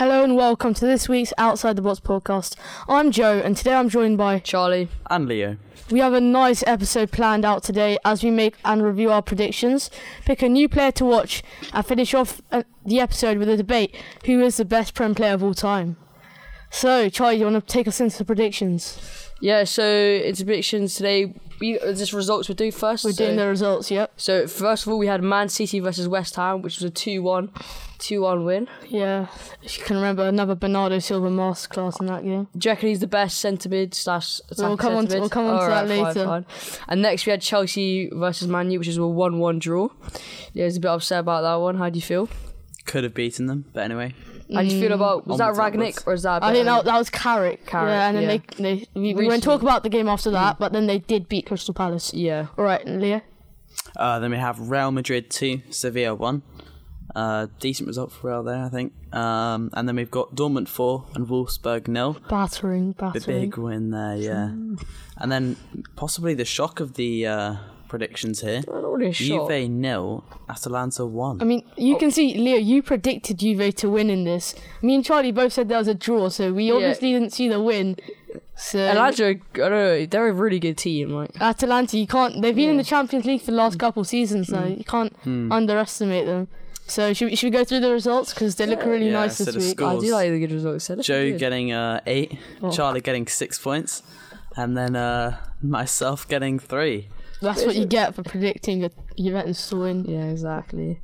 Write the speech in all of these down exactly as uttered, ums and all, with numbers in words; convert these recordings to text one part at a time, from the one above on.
Hello and welcome to this week's Outside the Box podcast. I'm Joe and today I'm joined by Charlie and Leo. We have a nice episode planned out today as we make and review our predictions, pick a new player to watch and finish off uh, the episode with a debate who is the best Prem player of all time. So Charlie, you want to take us into the predictions? Yeah, so into predictions today, we uh, just results we'll do first. We're so, doing the results, yep. So first of all we had Man City versus West Ham, which was a two one win. Yeah, if you can remember, another Bernardo Silva masterclass in that game. Do you reckon he's the best centre mid slash attack We'll come on to, we'll come on to that later. Fine, fine. And next we had Chelsea versus Man U, which was a one one draw. Yeah, I was a bit upset about that one. How do you feel? Could have beaten them, but anyway. How do you feel about, was that Ragnick or is that a bit I think that, that was Carrick. Carrick, yeah, and then yeah. they, they we, we won't talk about the game after that, Mm. but then they did beat Crystal Palace. Yeah. Alright, Leo? Uh, then we have Real Madrid two, Sevilla one. Uh, decent result for Real there, I think. Um, and then we've got Dortmund four and Wolfsburg nil. Battering, The battering. big win there, yeah. And then possibly the shock of the uh, predictions here. Not really a shock. Juve nil, Atalanta one. I mean, you oh. can see, Leo, you predicted Juve to win in this. Me and Charlie both said there was a draw, so we Yeah. obviously didn't see the win. So Atalanta, I don't know, they're a really good team. Like Atalanta, you can't. They've been Yeah. in the Champions League for the last couple of seasons now. Mm. You can't Hmm. underestimate them. So should we, should we go through the results because they look really Yeah, nice so this the week? score- I do like the good results. So Joe good. getting uh, eight, Oh. Charlie getting six points, and then uh, myself getting three. That's what you get for predicting a Juventus to win. Yeah, exactly.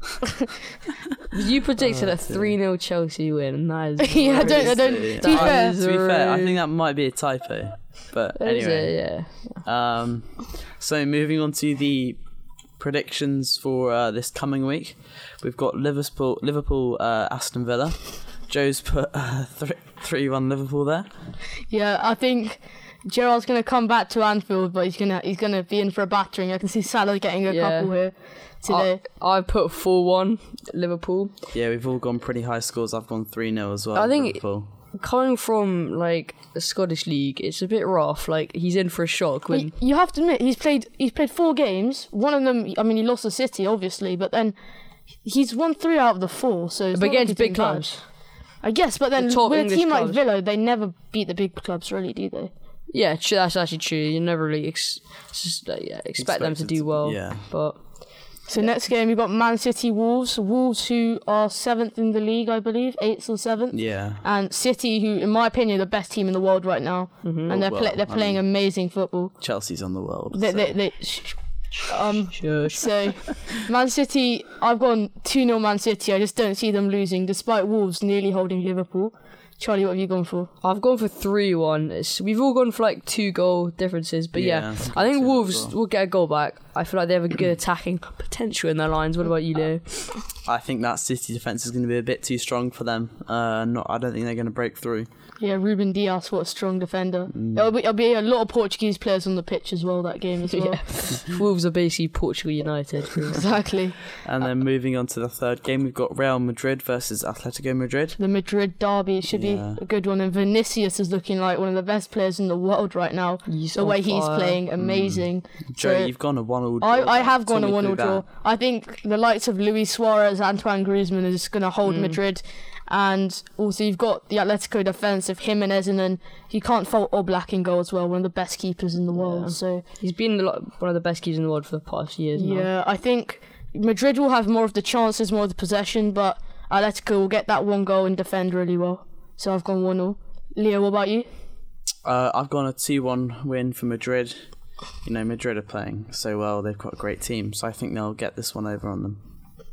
You predicted Oh, a three nil Chelsea win, and that is Yeah, I don't- I don't- Crazy. to be Uh, fair- to be fair, I think that might be a typo. But Is anyway, it? Yeah. um, so moving on to the predictions for uh, this coming week, we've got Liverpool, Liverpool, uh, Aston Villa. Joe's put uh, three one Liverpool there. Yeah, I think Gerrard's gonna come back to Anfield, but he's gonna he's gonna be in for a battering. I can see Salah getting a Yeah. couple here today. I, I put four one Liverpool. Yeah, we've all gone pretty high scores. I've gone three nil as well. I think- Liverpool. Coming from like the Scottish League, it's a bit rough. Like he's in for a shock when. You, you have to admit he's played he's played four games. One of them, I mean, he lost to City, obviously, but then he's won three out of the four. So it's But not like against he's big been bad. clubs. I guess, but then The top with a English team like clubs. Villa, they never beat the big clubs, really, do they? Yeah, true, that's actually true. You never really ex- it's just, uh, yeah, expect them to Expected do to- well. yeah. But So next game, we've got Man City Wolves. Wolves, who are seventh in the league, I believe, eighth or seventh. Yeah. And City, who, in my opinion, are the best team in the world right now. Mm-hmm. And they're Well, play- they're I playing mean- amazing football. Chelsea's on the world. They, so. they, they, sh- um, shush. so, Man City, I've gone two nil Man City. I just don't see them losing, despite Wolves nearly holding Liverpool. Charlie, what have you gone for? I've gone for three one. It's, we've all gone for like two goal differences, but yeah, Yeah, I think I think Wolves so as well. will get a goal back. I feel like they have a good attacking potential in their lines. What about you, Leo? I think that City defence is going to be a bit too strong for them. Uh, not, I don't think they're going to break through. Yeah, Ruben Dias, what a strong defender. Mm. It'll, be, it'll be a lot of Portuguese players on the pitch as well, that game as well. Yeah, Wolves are basically Portugal United. Exactly. And then moving on to the third game, we've got Real Madrid versus Atletico Madrid. The Madrid derby, it should Yeah. be a good one. And Vinicius is looking like one of the best players in the world right now. He's the on way he's fire. playing, amazing. Joe, So- you've gone a one-all draw. I, I have Talk gone a me one through all draw. that. I think the likes of Luis Suarez, Antoine Griezmann is going to hold Mm. Madrid. And also you've got the Atletico defence of Jimenez, and then you can't fault Oblak in goal as well, one of the best keepers in the world. Yeah. So He's been the, lo- one of the best keepers in the world for the past years now. yeah, I think Madrid will have more of the chances, more of the possession, but Atletico will get that one goal and defend really well. So I've gone one all. Leo, what about you? Uh, I've gone a two one win for Madrid. You know, Madrid are playing so well. They've got a great team, so I think they'll get this one over on them.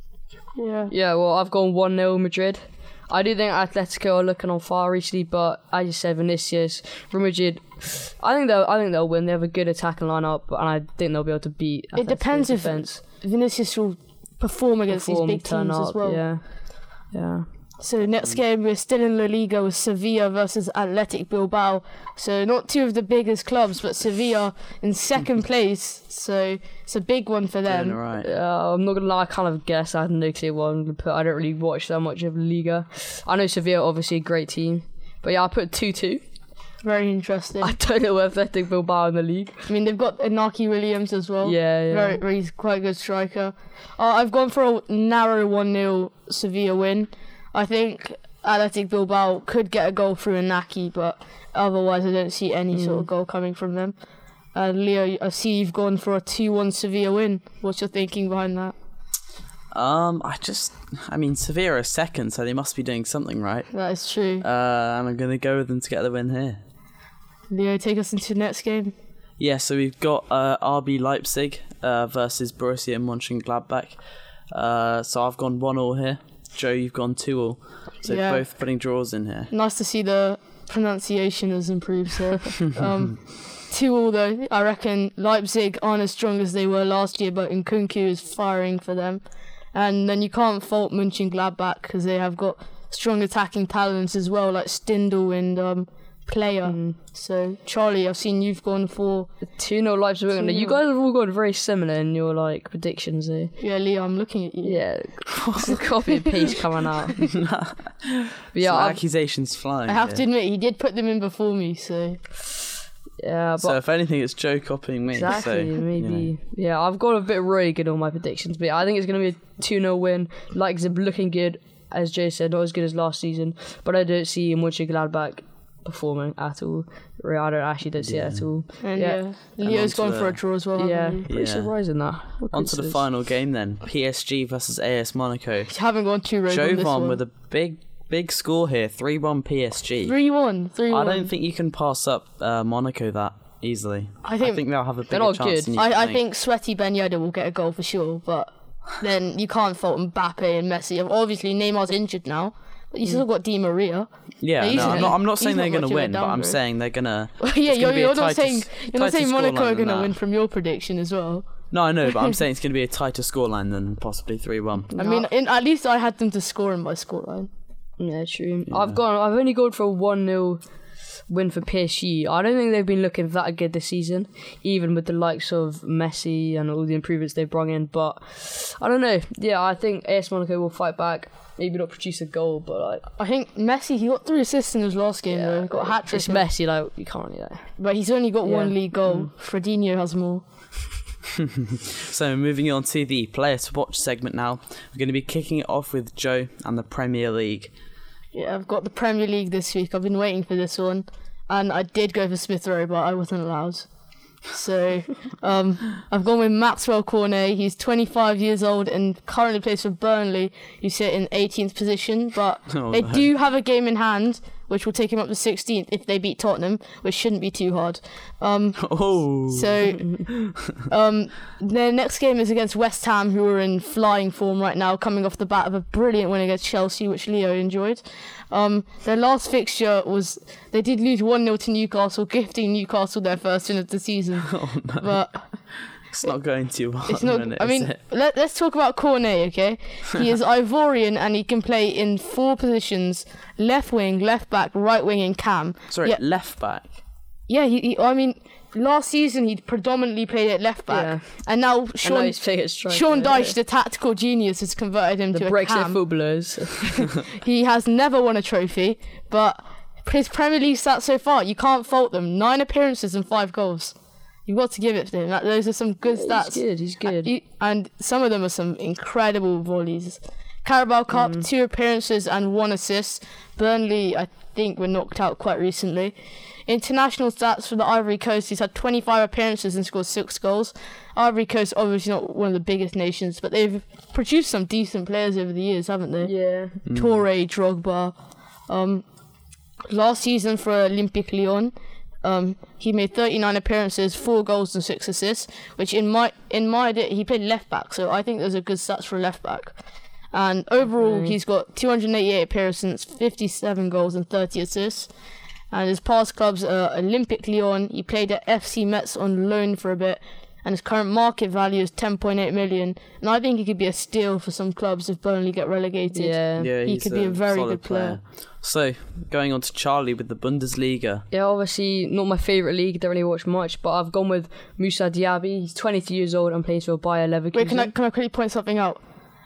Yeah. Yeah, well, I've gone one nil Madrid. I do think Atletico are looking on fire recently, but as you said, Vinicius, Real Madrid, I think they'll, I think they'll win. They have a good attacking lineup, and I think they'll be able to beat. It depends if defense. Vinicius will perform against Perform, these big turn teams up, as well. Yeah, yeah. So next game, we're still in La Liga with Sevilla versus Athletic Bilbao. So not two of the biggest clubs, but Sevilla in second place. So it's a big one for them. Doing all right. Uh, I'm not gonna lie, I kind of guess I had no clue what I'm gonna put. I don't really watch that much of La Liga. I know Sevilla obviously a great team, but yeah, I put two two. Very interesting. I don't know where Athletic Bilbao in the league. I mean, they've got Inaki Williams as well. Yeah, yeah. Very, very, he's quite a good striker. Uh, I've gone for a narrow one nil Sevilla win. I think Athletic Bilbao could get a goal through Inaki, but otherwise I don't see any Mm. sort of goal coming from them. Uh, Leo, I see you've gone for a two one Sevilla win. What's your thinking behind that? Um, I just, I mean, Sevilla are second, so they must be doing something right. That is true. Uh, and I'm going to go with them to get the win here. Leo, take us into the next game. Yeah, so we've got uh, R B Leipzig uh, versus Borussia Mönchengladbach. Uh, so I've gone one all here. Joe, you've gone two all. So Yeah. both putting draws in here. Nice to see the pronunciation has improved, so um, two all though. I reckon Leipzig aren't as strong as they were last year, but Nkunku is firing for them. And then you can't fault Mönchengladbach because they have got strong attacking talents as well, like Stindl and um, Player. Mm. So Charlie, I've seen you've gone for two nil Leipzig. two You nil. guys have all gone very similar in your like predictions there. yeah, Leo. I'm looking at you. Yeah, it's a copy and paste coming out. But yeah, Some I've, accusations flying. I have here. to admit he did put them in before me, so yeah, but So if anything, it's Joe copying me. exactly, so, maybe. you know. Yeah, I've got a bit really good on my predictions, but I think it's going to be a two nil win. Leipzig looking good, as Jay said, not as good as last season, but I don't see Mönchengladbach performing at all. Really, I don't actually don't see it at all. and Yeah. yeah, Leo's on gone to for the- a draw as well. Yeah, haven't you? pretty Yeah. surprising that. What On to the coincidence. final game then. P S G versus A S Monaco. You haven't gone too rogue on this Jovan one. with a big, big score here. three one P S G. three one, three I one. don't think you can pass up uh, Monaco that easily. I think- they'll have a bigger not chance good. than you I, I think. think Sweaty Ben Yedder will get a goal for sure, but then you can't fault Mbappe and Messi. Obviously, Neymar's injured now, but you still got Di Maria. Yeah, He's no, I'm not- not, I'm not he's saying not they're going much to of a win, but I'm downgrade. saying they're going to... yeah, it's you're, gonna be a you're not tighter saying s- you're not tighter saying Monaco scoreline are than going to that. win from your prediction as well. No, I know, but I'm saying it's going to be a tighter scoreline than possibly three one. I mean, in, at least I had them to score in my scoreline. Yeah, true. I've gone. I've only gone for a one nil win for P S G. I don't think they've been looking that good this season, even with the likes of Messi and all the improvements they've brought in. But I don't know. Yeah, I think A S Monaco will fight back. Maybe not produce a goal, but like I think Messi, he got three assists in his last game, though. He got a hat trick. it's Messi. Like you can't. Yeah. But he's only got one Yeah. league goal. Fredinho has more. So moving on to the player to watch segment now. We're going to be kicking it off with Joe and the Premier League. Yeah, I've got the Premier League this week. I've been waiting for this one. And I did go for Smith Rowe, but I wasn't allowed. So, um, I've gone with Maxwell Cornet. He's twenty-five years old and currently plays for Burnley, who sit in eighteenth position. But Oh, they no. do have a game in hand, which will take him up to sixteenth if they beat Tottenham, which shouldn't be too hard. Um, Oh, so, um, their next game is against West Ham, who are in flying form right now, coming off the bat of a brilliant win against Chelsea, which Leo enjoyed. Um, their last fixture was they did lose one nil to Newcastle, gifting Newcastle their first win of the season. oh no. But It's not going too well. it's at the not. minute, I is mean, it? let, let's talk about Cornet, okay? He is Ivorian and he can play in four positions: left wing, left back, right wing, and cam. Sorry, yeah. left back. Yeah, he, he. I mean, last season he predominantly played at left back, Yeah. and now I know Sean he's playing at striker. Sean yeah. Dyche, the tactical genius, has converted him the to a Brexit cam. footballers. He has never won a trophy, but his Premier League stats so far, you can't fault them. Nine appearances and five goals. You've got to give it to him. That, those are some good he's stats. good. He's good. You- and some of them are some incredible volleys. Carabao Cup, Mm. two appearances and one assist. Burnley, I think, were knocked out quite recently. International stats for the Ivory Coast, he's had twenty-five appearances and scored six goals. Ivory Coast, obviously not one of the biggest nations, but they've produced some decent players over the years, haven't they? Yeah. Toure, Drogba. Um, last season for Olympique Lyon, um, he made thirty-nine appearances, four goals and six assists, which in my in my he played left back, so I think those are good stats for a left back. And overall, Okay. he's got two hundred eighty-eight appearances, fifty-seven goals and thirty assists. And his past clubs are Olympique Lyon. He played at F C Metz on loan for a bit, and his current market value is ten point eight million. And I think he could be a steal for some clubs if Burnley get relegated. Yeah. Yeah, He he's could be a very solid good player. So, going on to Charlie with the Bundesliga. Yeah, obviously not my favourite league. Don't really watch much, but I've gone with Moussa Diaby. He's twenty-two years old and plays for Bayer Leverkusen. Wait, can I can I quickly point something out?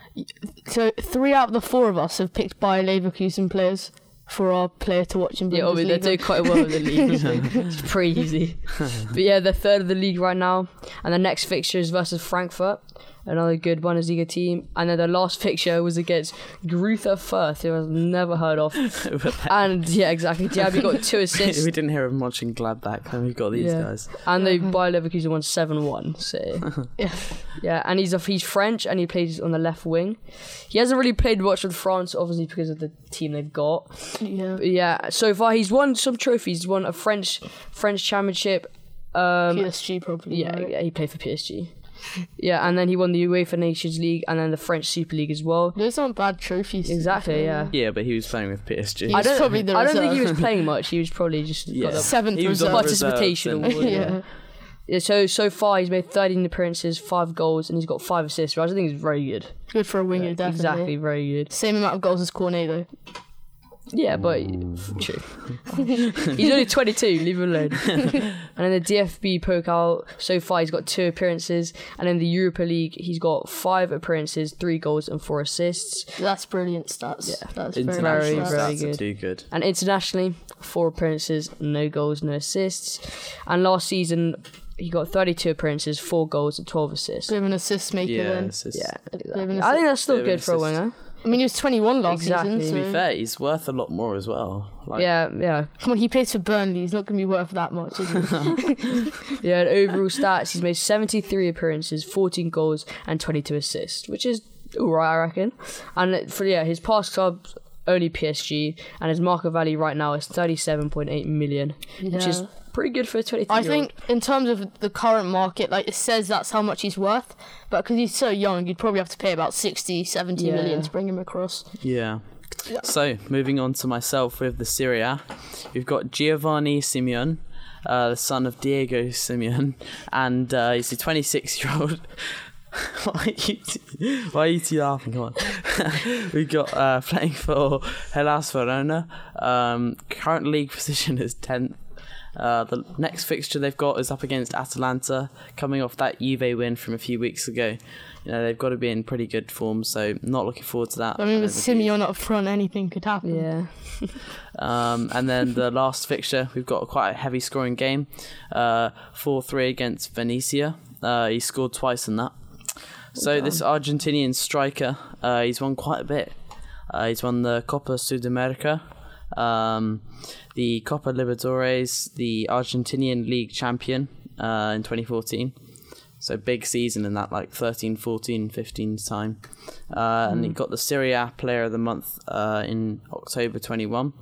So three out of the four of us have picked Bayer Leverkusen players for our player to watch in Bundesliga. Yeah, obviously they're doing quite well in the league. So it's pretty easy. But yeah, they're third of the league right now, and the next fixture is versus Frankfurt. another good Bundesliga team. And then the last fixture was against Greuther Fürth, who I've never heard of. And yeah, exactly. Diaby got two assists. We didn't hear him watching Gladbach, and we got these Yeah. guys. And they Bayer Leverkusen won seven one. So Yeah. yeah, and he's a, he's French and he plays on the left wing. He hasn't really played much with France, obviously because of the team they've got. Yeah. But yeah, so far he's won some trophies. He's won a French French championship. Um, P S G probably. yeah, right? yeah, he played for P S G. Yeah, and then he won the UEFA Nations League and then the French Super League as well. Those aren't bad trophies. to be Exactly, fair. yeah. Yeah, but he was playing with P S G. He I was don't, probably the I don't think he reserve. was playing much. He was probably just Yeah. got a Seventh He was on reserve. participation reserves award. and- Yeah. Yeah, so so far he's made thirteen appearances, five goals, and he's got five assists, which I think is very good. Good for a winger, definitely. Exactly, very good. Same amount of goals as Cornet, though. Yeah, but true. He's only twenty-two. Leave him alone. And then the D F B Pokal, so far he's got two appearances, and in the Europa League he's got five appearances, three goals, and four assists. That's brilliant stats. Yeah. That's very, International nice very stats. stats are good. too good. And internationally, four appearances, no goals, no assists. And last season he got thirty-two appearances, four goals, and twelve assists. Bit of an assist maker Yeah, then. it's just- Yeah, Bit of exactly. an I think that's still Bit of an good for a assist. winger. I mean, he was twenty-one last Exactly. season. To So. be fair, he's worth a lot more as well. Like, Yeah, yeah. Come on, he plays for Burnley. He's not going to be worth that much, is he? Yeah, and overall stats, he's made seventy-three appearances, fourteen goals, and twenty-two assists, which is alright, I reckon. And for yeah, his past clubs only P S G, and his market value right now is thirty-seven point eight million, which is Yeah. pretty good for a twenty-three. I think in terms of the current market, like it says that's how much he's worth, but because he's so young, you'd probably have to pay about sixty, seventy Yeah. million to bring him across. Yeah. So, moving on to myself with the Serie A, we've got Giovanni Simeone, uh, the son of Diego Simeone, and uh, he's a twenty-six-year-old. why, are you t- why are you two laughing? Come on. We've got uh, playing for Hellas Verona. Um, current league position is tenth. Uh, the next fixture they've got is up against Atalanta, coming off that Juve win from a few weeks ago. You know, they've got to be in pretty good form, so not looking forward to that. I mean, with don't think Simeone up front, anything could happen. Yeah. Um, and then the last fixture, we've got quite a heavy scoring game, uh, four three against Venezia. Uh, he scored twice in that. So this Argentinian striker, uh, he's won quite a bit. Uh, he's won the Copa Sudamerica, um, the Copa Libertadores, the Argentinian League champion uh, in twenty fourteen. So big season in that, like thirteen, fourteen, fifteen time. Uh, and he got the Serie A Player of the Month uh, in October twenty-one.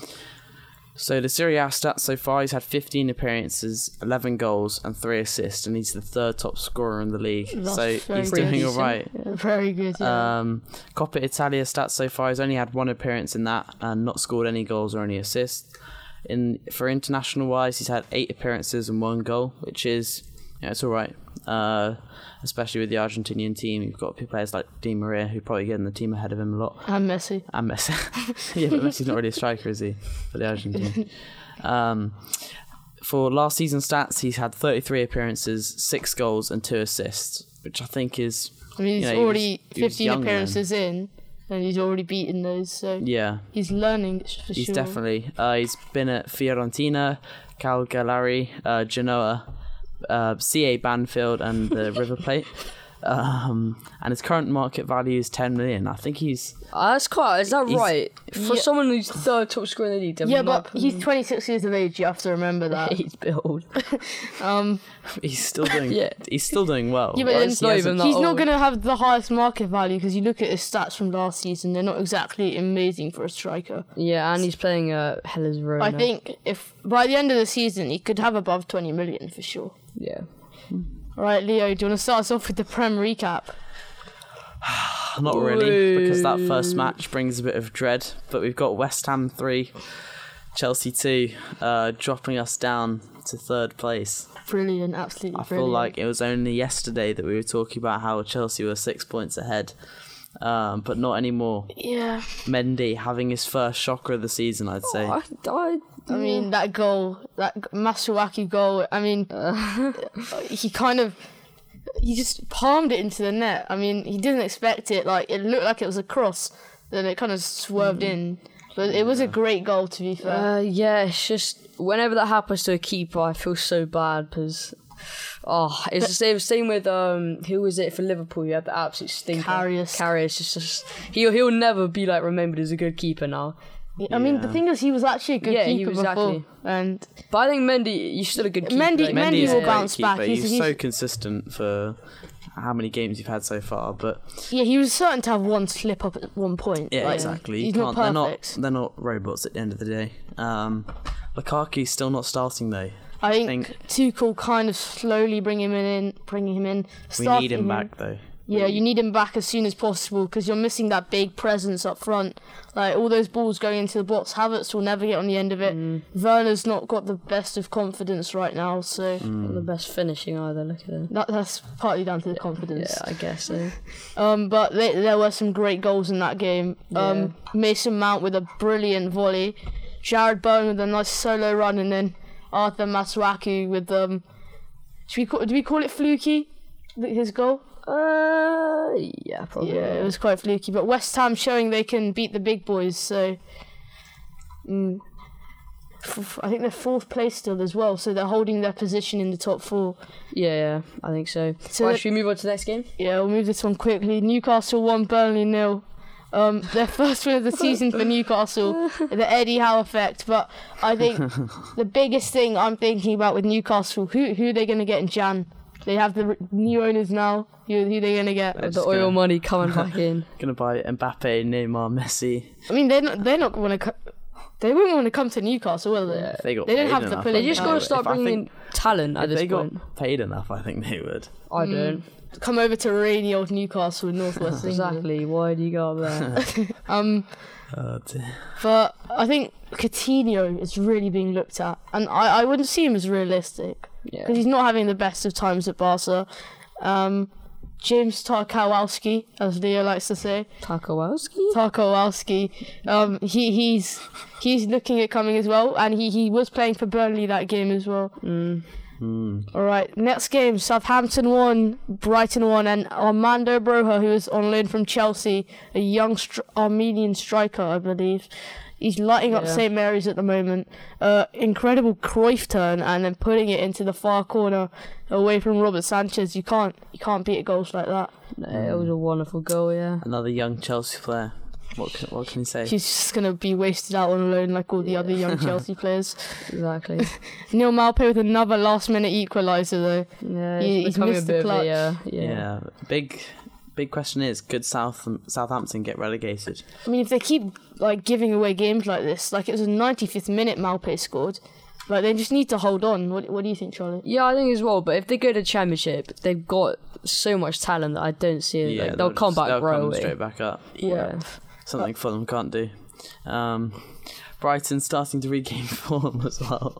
So the Serie A stats so far, he's had fifteen appearances, eleven goals and three assists, and he's the third top scorer in the league. That's so very he's good. doing all right. Yeah, very good. Yeah. Um, Coppa Italia stats so far, he's only had one appearance in that and not scored any goals or any assists. In for international wise, he's had eight appearances and one goal, which is yeah, it's all right. Uh, especially with the Argentinian team, you've got players like Di Maria who probably get in the team ahead of him a lot. and Messi. And Messi. Yeah, but Messi's not really a striker, is he? For the Argentine. Um, for last season stats, he's had thirty-three appearances, six goals, and two assists, which I think is. I mean, he's you know, he was- already he was fifteen young then. appearances in, and he's already beaten those. So Yeah, he's learning for he's sure. definitely. Uh, he's been at Fiorentina, Cagliari, uh, Genoa, uh, C A Banfield, and the River Plate. Um, and his current market value is ten million. I think he's. Uh, that's quite. Is that He's- right? For Yeah. someone who's third top scorer in the league, Yeah, but he's twenty-six years of age. You have to remember that. he's build. Um, He's still doing. Yeah. He's still doing well. Yeah, but Like, then- It's he not hasn't- even that he's not old. going to have the highest market value because you look at his stats from last season; they're not exactly amazing for a striker. Yeah, and he's playing uh, Hellas Verona. I think if by the end of the season he could have above twenty million for sure. Yeah. All right, Leo, do you want to start us off with the Prem recap? Not really, because that first match brings a bit of dread. But we've got West Ham three, Chelsea two, uh, dropping us down to third place. Brilliant, absolutely I feel brilliant. like it was only yesterday that we were talking about how Chelsea were six points ahead, um, but not anymore. Yeah, Mendy having his first shocker of the season, I'd say. I, I, I mean that goal, that g- Masuaki goal. I mean, he kind of. He just palmed it into the net. I mean, he didn't expect it. Like, it looked like it was a cross. Then it kind of swerved in. But it was a great goal, to be fair. uh, yeah, it's just whenever that happens to a keeper, I feel so bad because Oh, it's the same same with um who was it for Liverpool? You had the absolute stinker. Karius. Karius is just he'll he'll never be like remembered as a good keeper now. I mean, the Yeah. thing is, he was actually a good Yeah, he keeper was before, actually. and But I think Mendy, you're still a good keeper. Mendy- though. Mendy Mendy is will a great bounce back. keeper. He's- He's, he's- so consistent for how many games you've had so far, but yeah, he was certain to have one slip up at one point. yeah, Like, exactly. You He's not can't, they're perfect. not they're not robots at the end of the day. Um, Lukaku's still not starting though. I think, think- Tuchel kind of slowly bring him in, bringing him in. We starting need him back though. Yeah, you need him back as soon as possible because you're missing that big presence up front. Like all those balls going into the box, Havertz will never get on the end of it. Mm. Werner's not got the best of confidence right now, so Not the best finishing either. Look at him. that, that's partly down to the confidence. Yeah, I guess so. Um, but they, there were some great goals in that game. Um, Mason Mount with a brilliant volley, Jared Bowen with a nice solo run, and then Arthur Masuaku with um. Should we call, do we call it fluky? His goal. Uh, yeah, probably. Yeah, it was quite fluky. But West Ham showing they can beat the big boys. So, mm, f- I think they're fourth place still as well. So they're holding their position in the top four. Yeah, yeah, I think so. So right, that- should we move on to the next game? Yeah, we'll move this one quickly. Newcastle one, Burnley nil. Um, their first win of the season for Newcastle, the Eddie Howe effect. But I think the biggest thing I'm thinking about with Newcastle, who who are they going to get in Jan? They have the r- new owners now. Who, who are they going to get? They're The just oil gonna- money coming back in. Gonna buy Mbappe, Neymar, Messi. I mean, they're not, they're not going to. Co- they wouldn't want to come to Newcastle, will they? If they got They don't paid have the enough, pulling I They just think got to would. start If I bringing think- talent at If this they point. got paid enough, I think they would. I don't. Come over to rainy old Newcastle in northwest England. Exactly. Why do you go up there? Um, Oh, dear. but I think Coutinho is really being looked at, and I, I wouldn't see him as realistic Yeah. because he's not having the best of times at Barca. Um, James Tarkowski, as Leo likes to say, Tarkowski? Tarkowski, um, he he's he's looking at coming as well, and he, he was playing for Burnley that game as well. Mm. Hmm. All right, next game, Southampton won, Brighton won, and Armando Broja, who is on loan from Chelsea, a young stri- Armenian striker, I believe. He's lighting up Yeah. Saint Mary's at the moment. Uh, incredible Cruyff turn, and then putting it into the far corner, away from Robert Sanchez. You can't, you can't beat goals like that. No, it was a wonderful goal, yeah. Another young Chelsea player. What can, what can you say? He's just gonna be wasted out on loan like all the other young Chelsea players. Exactly. Neil Maupay with another last-minute equaliser, though. Yeah, He- it's he's becoming a missed the bit of a, clutch. yeah, yeah. yeah. Big, big question is: could South Southampton get relegated? I mean, if they keep like giving away games like this, like it was a ninety-fifth minute Maupay scored, like they just need to hold on. What What do you think, Charlie? Yeah, I think as well. But if they go to Championship, they've got so much talent that I don't see. Yeah, like, they'll come just- back they'll growing. come straight back up. Yeah. Something Fulham can't do. Um, Brighton starting to regain form as well.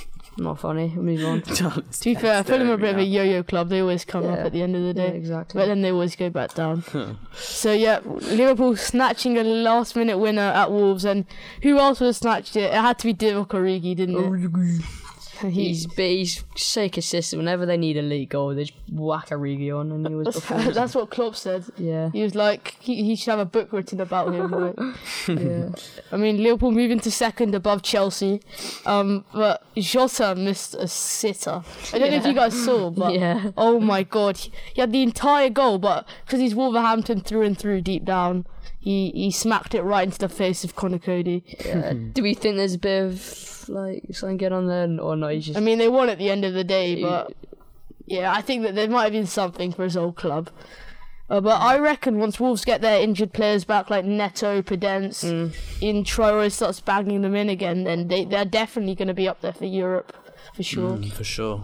Not funny. Move on. Charlie's To be fair, Fulham are a bit of a staring yo-yo club. They always come up Yeah. at the end of the Yeah, day, exactly. but then they always go back down. So yeah, Liverpool snatching a last-minute winner at Wolves, and who else would have snatched it? It had to be Divock Origi, didn't it? He's but he's so consistent. Whenever they need a league goal, they just whack Origi on, and he was before. That's what Klopp said. Yeah. He was like, he, he should have a book written about him. Like. Yeah. I mean, Liverpool moving to second above Chelsea, um, but Jota missed a sitter. I don't know if you guys saw, but Yeah. oh my god, he, he had the entire goal, but because he's Wolverhampton through and through deep down, he, he smacked it right into the face of Conor Cody. Yeah. Do we think there's a bit of like something going on there, or not? He's just I mean, they won at the end of the day, but yeah, I think that there might have been something for his old club. Uh, but I reckon once Wolves get their injured players back, like Neto, Podence, Mm. in Traore starts banging them in again, then they, they're definitely going to be up there for Europe, for sure. Mm, for sure.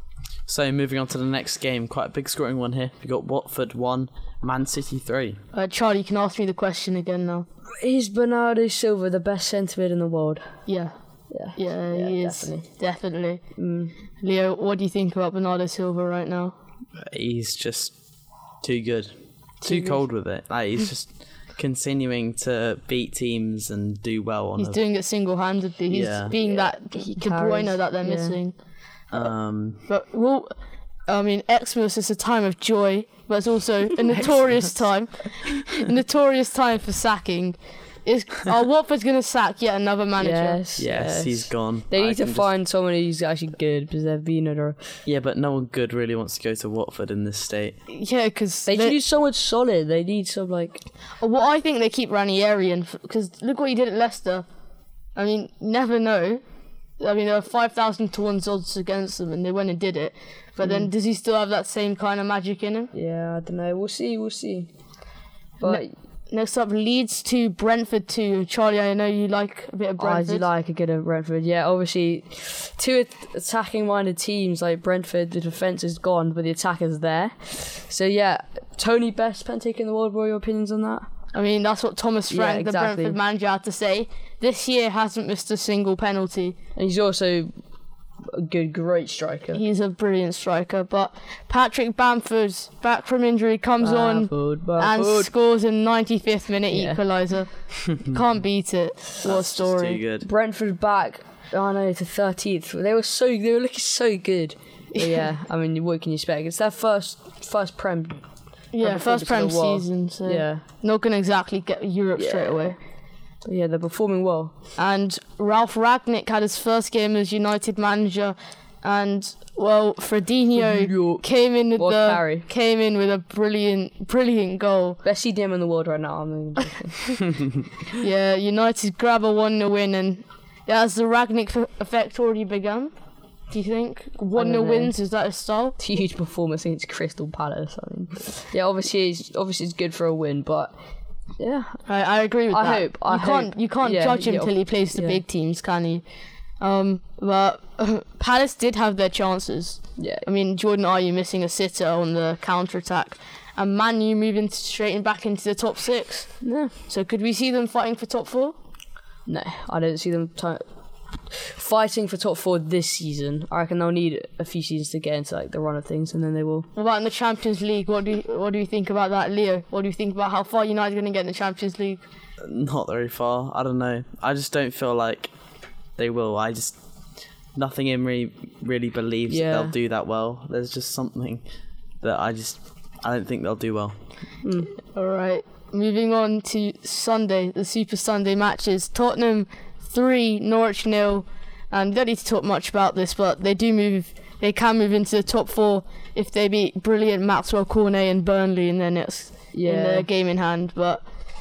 So moving on to the next game, quite a big scoring one here. We got Watford one, Man City three. Uh, Charlie, you can ask me the question again now. is Bernardo Silva the best centre mid in the world? Yeah, Yeah. yeah, Yeah, he is. definitely. Definitely. Mm. Leo, what do you think about Bernardo Silva right now? He's just too good, Too too good. cold with it. Like he's just continuing to beat teams and do well on He's a, doing it single-handedly. He's Yeah. being that He De carries, Bruyne that they're yeah. missing. um But well, I mean, Xmas is a time of joy, but it's also a notorious time, a notorious time for sacking. Is uh, Watford's gonna sack yet another manager? Yes, Yes, he's gone. They I need to can just- find someone who's actually good because they've been at a. Yeah, but no one good really wants to go to Watford in this state. Yeah, because They they, need someone solid. They need some like. well, I think they keep Ranieri in because look what he did at Leicester. I mean, never know. I mean, there were five thousand to one odds against them, and they went and did it. But then, does he still have that same kind of magic in him? Yeah, I don't know. We'll see. We'll see. But Next up, Leeds to Brentford to Charlie. I know you like a bit of I Brentford. do like a good at Brentford. Yeah, obviously, two at- attacking-minded teams like Brentford, the defence is gone, but the attack is there. So yeah, Tony, best pen taker in the world. What are your opinions on that? I mean, that's what Thomas Yeah, Frank, the exactly. Brentford manager, had to say. This year hasn't missed a single penalty. And he's also a good, great striker. He's a brilliant striker. But Patrick Bamford, back from injury, comes on Bamford, and Bamford. scores a ninety-fifth minute Yeah. equaliser. Can't beat it. What a That's just too story. good. Brentford back. Oh no, to thirteenth. They were so they were looking so good. But yeah, I mean, what can you expect? It's their first first prem. Yeah, first Prem performance in a while. season, so Yeah, not going to exactly get Europe Yeah. straight away. but yeah, they're performing well. And Ralph Ragnick had his first game as United manager, and well, Fredinho Fredinho. came in with What the carry. came in with a brilliant, brilliant goal. Best C D M in the world right now. I mean, Yeah, United grab a one nil win, and yeah, has the Ragnick f- effect already begun? Do you think one nil know. wins, is that his style? huge performance against Crystal Palace. I mean, yeah, obviously, it's, obviously it's good for a win, but yeah, I, I agree with I that. hope- I you can't hope. you can't Yeah, judge him yeah, till he plays the yeah. big teams, can you? Um, but Palace did have their chances. yeah. I mean, Jordan Ayew missing a sitter on the counter attack, and Man U moving straight back into the top six. No, So could we see them fighting for top four? no, I don't see them t- fighting for top four this season. I reckon they'll need a few seasons to get into like the run of things, and then they will. What about in the Champions League? What do you, what do you think about that, Leo? What do you think about how far United are going to get in the Champions League? Not very far. I don't know. I just don't feel like they will. I just nothing in me really believes Yeah. that they'll do that well. There's just something that I just I don't think they'll do well. All right, moving on to Sunday, the Super Sunday matches. Tottenham three, Norwich nil, and we don't need to talk much about this, but they do move. They can move into the top four if they beat brilliant Maxwell Cornet and Burnley in their next in Yeah. their game in hand. But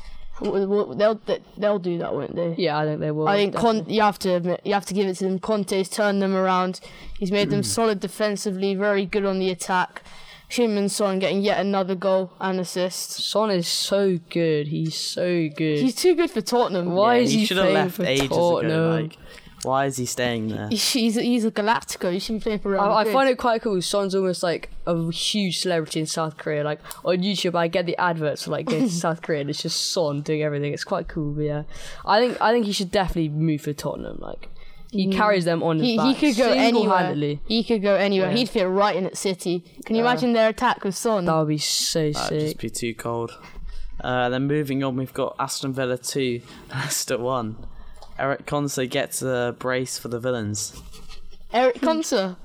w- w- they'll they'll do that, won't they? Yeah, I think they will. I think definitely. Con- you have to admit, you have to give it to them. Conte's turned them around. He's made them solid defensively, very good on the attack. Heung-min Son getting yet another goal and assist. Son is so good. He's so good. He's too good for Tottenham. Why Yeah, is he should have playing left for ages Tottenham? ago. Like, why is he staying there? He's, he's, a, he's a Galactico. He should be playing for Real I, I Madrid. find it quite cool. Son's almost like a huge celebrity in South Korea. Like on YouTube, I get the adverts for like going to South Korea, and it's just Son doing everything. It's quite cool. But yeah, I think I think he should definitely move for Tottenham. Like he carries them on his He, he back could go anywhere. single-handedly. He could go anywhere. Yeah. He'd fit right in at City. Can you Yeah. imagine their attack with Son? That would be so That'd sick. just be too cold. Uh, then moving on, we've got Aston Villa two, Leicester one. Eric Conse gets a brace for the villains. Eric Conser.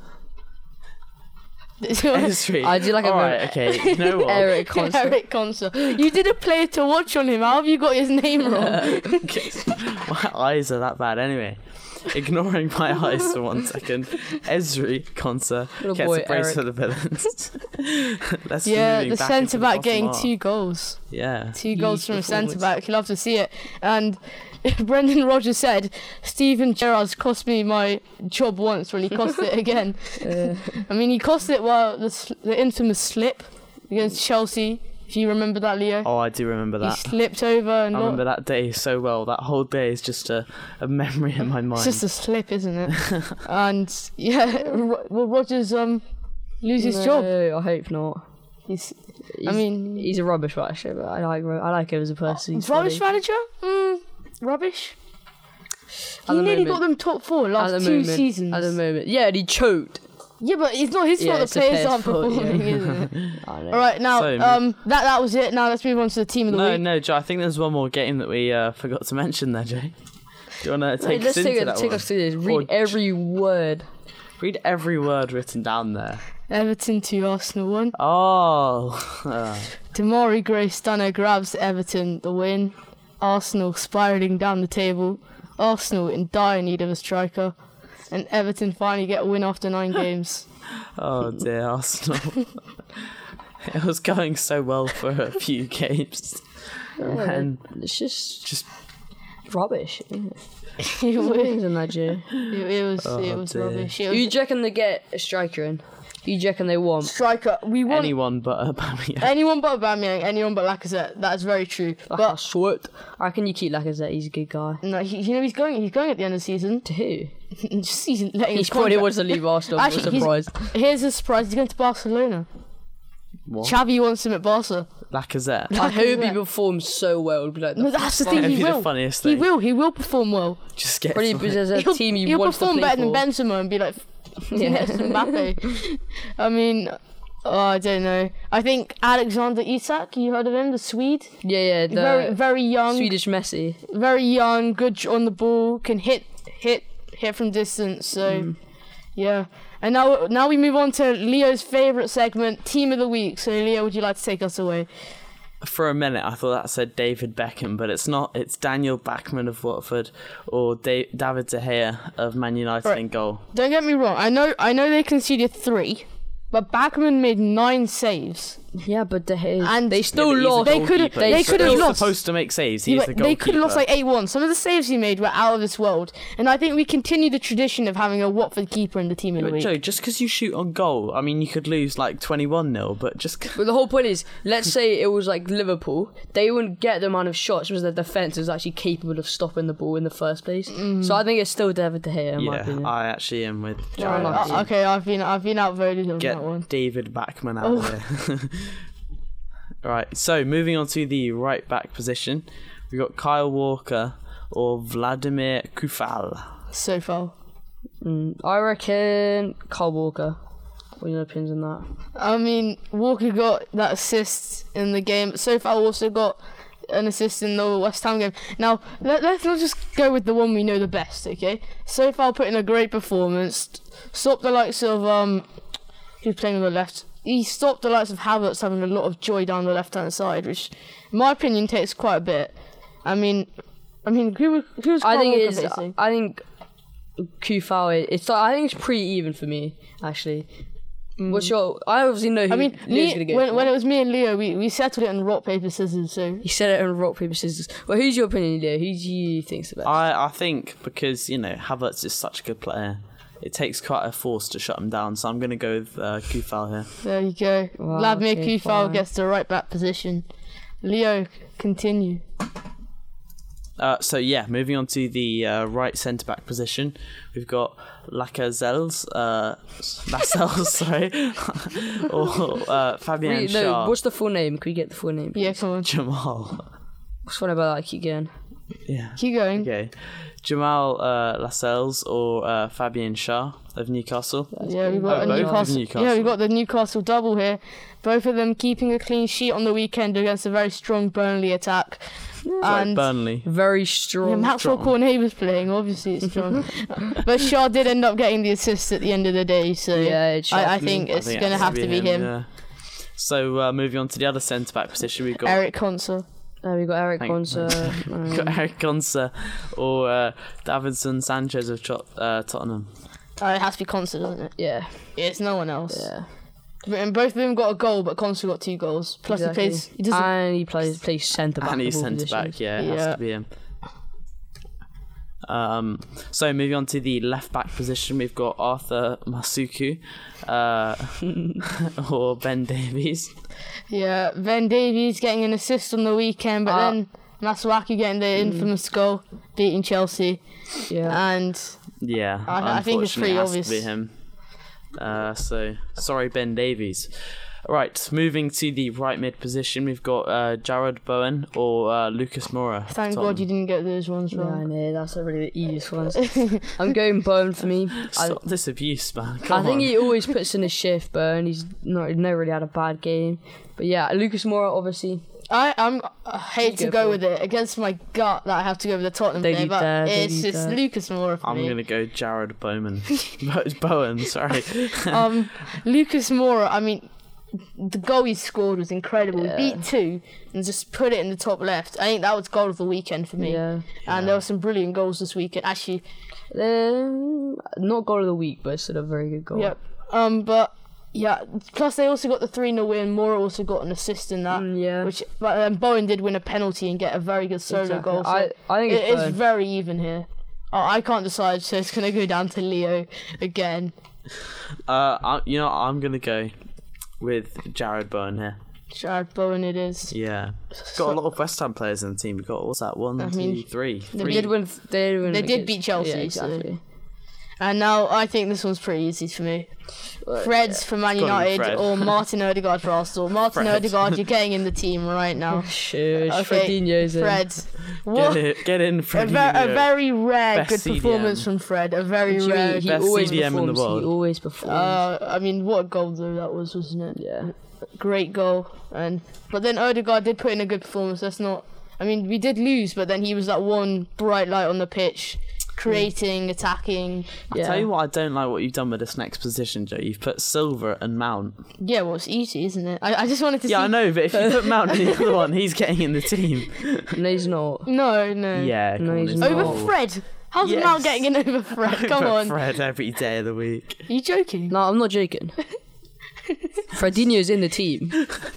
Esri. I do like a All very- right, okay. You know what? Eric Conser. Eric Conser. You did a player to watch on him. How have you got his name wrong? My eyes are that bad anyway. Ignoring my eyes for one second, Esri Konsa Little gets boy a brace Eric. for the villains. Let's Yeah, moving the back into centre back bottom getting half. two goals. Yeah. Two goals from a performance. centre back. You love to see it. And Brendan Rodgers said, Steven Gerrard's cost me my job once, well, he cost it again. Uh, I mean, he cost it while the, s- the infamous slip against Chelsea. If you remember that, Leo. Oh, I do remember He that. slipped over and I lo- remember that day so well. That whole day is just a, a memory in my mind. it's just a slip, isn't it? And yeah, Ro- will Rodgers um lose his job? no, I hope not. He's, He's, I mean, he's a rubbish manager, but I like I like him as a person. He's rubbish funny. manager? Mm, rubbish. At He the nearly moment- got them top four At last the two moment, seasons. At the moment, yeah, and he choked. Yeah, but it's not his Yeah, fault it's the the players players' aren't fault, yeah. performing, isn't it? I know. All right, now So, um, that that was it. Now let's move on to the team of the No, week. no, Joe. I think there's one more game that we uh, forgot to mention there, Jay. Do you want to take Wait, let's us into take, it, that take one? us through this. Read Or- every word. Read every word written down there. Everton two, Arsenal one. Oh. uh, Damari Gray Stunner grabs Everton the win. Arsenal spiralling down the table. Arsenal in dire need of a striker. And Everton finally get a win after nine games. Oh dear, Arsenal. It was going so well for a few games. Yeah, and it's just just rubbish. it, Things was, in that year. it, it was, Oh, it was dear. rubbish. It Who was, do you reckon they get a striker in? Who do you reckon they want? striker, we want anyone but Aubameyang. anyone but Aubameyang, anyone but Lacazette. That's very true. Like I But sweat. I reckon you keep Lacazette. He's a good guy. no, he, you know he's going. He's going at the end of the season. To who? Just he's letting He his probably contract- wants to leave Arsenal. I'm Actually, he's- surprised. Here's a surprise. He's going to Barcelona. What? Xavi wants him at Barca. Lacazette. I hope he Lacazette. performs so well. It'll be like the No, that's the fuck- thing. That'd He be the will. funniest He thing. will. He will perform well. Just get Probably some- because there's a He'll, team he he'll wants to perform play better for. than Benzema and be like Yeah. next to Mbappe. I mean, oh, I don't know. I think Alexander Isak. You heard of him? The Swede. Yeah, yeah. The very, very young. Swedish Messi. Very young. Good on the ball. Can hit, hit, hit from distance. So, Mm. yeah. And now, now we move on to Leo's favorite segment, Team of the Week. So, Leo, would you like to take us away? For a minute, I thought that said David Beckham, but it's not. It's Daniel Bachmann of Watford or da- David De Gea of Man United Right. in goal. Don't get me wrong. I know, I know they conceded three, but Bachmann made nine saves. Yeah, but the And they still Yeah, but he's a lost. They could've- goalkeeper. they He's- could've he's lost. supposed to make saves. He's Yeah, the but goalkeeper. they could have lost like eight one. Some of the saves he made were out of this world. And I think we continue the tradition of having a Watford keeper in the team of the But week. Joe, just because you shoot on goal, I mean, you could lose like twenty-one nil, but just But the whole point is, let's say it was like Liverpool, they wouldn't get the amount of shots because their defence is actually capable of stopping the ball in the first place. Mm. So I think it's still David De Gea in my yeah, opinion. I actually am with Yeah, Joe. I like Uh, okay, I've been I've been outvoted on Get that one. David Bachmann out Oh. of here. Right, so moving on to the right back position, we've got Kyle Walker or Vladimir Kufal. So far. Mm, I reckon Kyle Walker. What are your opinions on that? I mean, Walker got that assist in the game. So far, also got an assist in the West Ham game. Now, let, let's not just go with the one we know the best, okay? So far, put in a great performance. Stopped the likes of, um, who's playing on the left? He stopped the likes of Havertz having a lot of joy down the left-hand side, which, in my opinion, takes quite a bit. I mean, I mean, who, who was I Kyle think Walker it's. facing? I think Kufal. It's. I think it's pretty even for me actually. What's your? I obviously know who Mm. I mean, Leo's me, gonna go when, for. when it was me and Leo, we, we settled it on rock, paper, scissors, so... He said it on rock paper scissors. Well, who's your opinion, Leo? Who do you think's the best? I, I think because, you know, Havertz is such a good player, it takes quite a force to shut him down, so I'm going to go with uh, Kufal here. There you go. Wow, Vladimir okay, Kufal fine. gets the right back position. Leo, continue. Uh, so yeah, moving on to the uh, right centre back position, we've got Lacazelles, uh, Lascelles, sorry, or uh, Fabian Wait, no, Schär, what's the full name? Can we get the full name? Yeah, come on. Jamal. What's funny about that? Keep going. Yeah. Keep going. Okay, Jamal uh, Lascelles or uh, Fabian Schär of Newcastle. Yeah, we've Oh, got a both of Newcastle. Newcastle. Yeah, we've got the Newcastle double here. Both of them keeping a clean sheet on the weekend against a very strong Burnley attack. Sorry, and Burnley. Very yeah, strong. Maxwell strong. Cornet was playing, obviously it's strong. But Shaw did end up getting the assist at the end of the day, so Yeah, it's I, I Shaw. think I it's think it going to has have to be him. Yeah. So uh, moving on to the other centre back position, we've got. Eric Conser. Uh, we got Eric Thank- Conser. We've got Eric Gonsa or uh, Davinson Sanchez of Tot- uh, Tottenham. Uh, it has to be Conser, doesn't it? yeah, It's no one else. yeah. And both of them got a goal, but Conser got two goals. Plus Exactly. he plays. He doesn't. and he plays plays centre back. And he's of all centre back, positions. yeah, it has Yeah. to be him. Um, so moving on to the left back position, we've got Arthur Masuku uh, or Ben Davies. Yeah, Ben Davies getting an assist on the weekend, but Uh, then Masuaki getting the infamous goal, beating Chelsea, Yeah. and Yeah, I- I think it's unfortunately pretty it has obvious. to be him. Uh, so sorry, Ben Davies. Right, moving to the right mid position, we've got uh, Jared Bowen or uh, Lucas Moura. of thank Tottenham. God you didn't get those ones Yeah, I wrong. know, that's a really the easiest ones. I'm going Bone for me. I, Stop this abuse, man. Come I think on. he always puts in a shift, Bone. He's not he's never really had a bad game. But yeah, Lucas Moura, obviously. I I'm I hate to go go for with it against my gut that I have to go with the Tottenham Don't player, you but dare, don't it's you just dare. Lucas Moura for I'm me. gonna go Jared Bowman. Bo- Bowen, sorry. um, Lucas Moura. I mean, the goal he scored was incredible. Yeah. He beat two and just put it in the top left. I think that was goal of the weekend for me. Yeah. And there were some brilliant goals this weekend. Actually, Um, not goal of the week, but still a very good goal. yep. Um, but yeah. Plus, they also got the three nil win. Mora also got an assist in that. Mm, yeah. Which, but um, Bowen did win a penalty and get a very good solo Exactly. goal. So I, I think it it's is Bowen. very even here. Oh, I can't decide, so it's gonna go down to Leo again. Uh, I, you know, I'm gonna go with Jared Bowen here. Jared Bowen, it is. Yeah, got a lot of West Ham players in the team. We got what's that? One, I two, mean, three, they three. They did win. They did, win They did against- beat Chelsea, Yeah, so- exactly. And now I think this one's pretty easy for me. Well, Fred's for Man It's gotta be United Fred. or Martin Odegaard for Arsenal. Martin Fred. Odegaard, you're getting in the team right now. Shush, Okay, Fredinho's in. Fred. Get, What? it, get in, A, Freddie. ver- a very rare Best good C D M. performance from Fred. A very What do you rare. mean? He Best always C D M in the performs. world. He always performs. Uh, I mean, what a goal though that was, wasn't it? yeah. Great goal. And but then Odegaard did put in a good performance. That's not. I mean, we did lose, but then he was that one bright light on the pitch, creating, attacking. I Yeah. tell you what, I don't like what you've done with this next position, Joe. You've put Silver and Mount. Yeah, well, it's easy, isn't it? I, I just wanted to Yeah, see. I know, but if you put Mount in the other one, he's getting in the team. No, he's not. No, no. Yeah, come No, on, he's it's not. Over not. Fred. How's Yes. Mount getting in over Fred? Come Over on. Fred every day of the week. Are you joking? No, I'm not joking. Fredinho's in the team.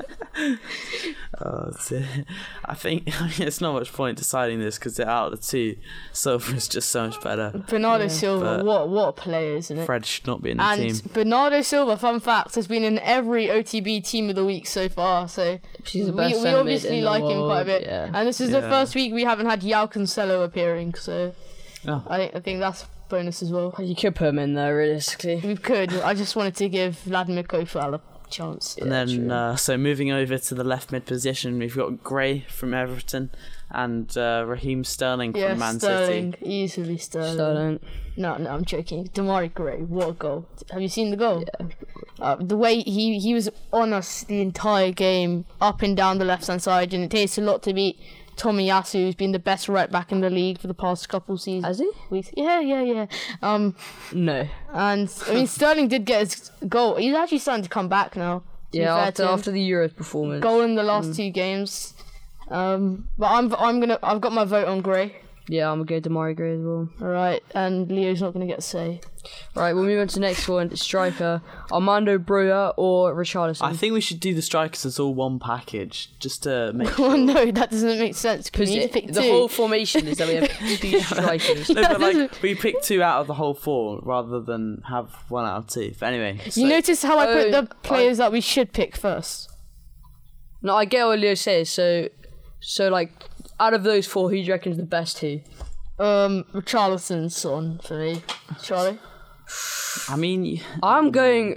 Oh, dear. I think I mean, it's not much point deciding this because out of the two, Silver is just so much better. Bernardo Yeah, Silva, but- what what a player, isn't it? Fred should not be in the and team. Bernardo Silva, fun fact, has been in every O T B team of the week so far. So She's the we, best we centre mid obviously in the like him quite a world, bit. yeah. And this is the Yeah. first week we haven't had Yao Cancelo appearing. So Oh. I think I think that's bonus as well. You could put him in there, realistically. We could. I just wanted to give Vladimir Kofal a chance. And then, uh, so moving over to the left mid position, we've got Gray from Everton and uh, Raheem Sterling Yeah, from Man Sterling, City. easily Sterling. Sterling. No, no, I'm joking. Damari Gray, what a goal! Have you seen the goal? Yeah. Uh, the way he he was on us the entire game, up and down the left hand side, and it takes a lot to beat Tomiyasu, who's been the best right back in the league for the past couple seasons. Has he? Weeks. Yeah, yeah, yeah. Um, No. and I mean Sterling did get his goal. He's actually starting to come back now. to be Yeah, fair after to him. after the Euros performance. Goal in the last two games. Um, but I'm I'm gonna I've got my vote on Gray. Yeah, I'm gonna go Damari Gray as well. All right, and Leo's not gonna get a say. Right, we'll move on to the next one. Striker, Armando Broja or Richarlison? I think we should do the strikers as all one package, just to make Oh sure. no, that doesn't make sense. Because Because you need to pick the two. whole formation is that we have two strikers. No, but like doesn't- we pick two out of the whole four rather than have one out of two. But anyway, You so- notice how I put Oh, the players that we should pick first. No, I get what Leo says. So, so like, out of those four, who do you reckon is the best two? Um, Richarlison's son for me. Charlie. I mean, I'm going.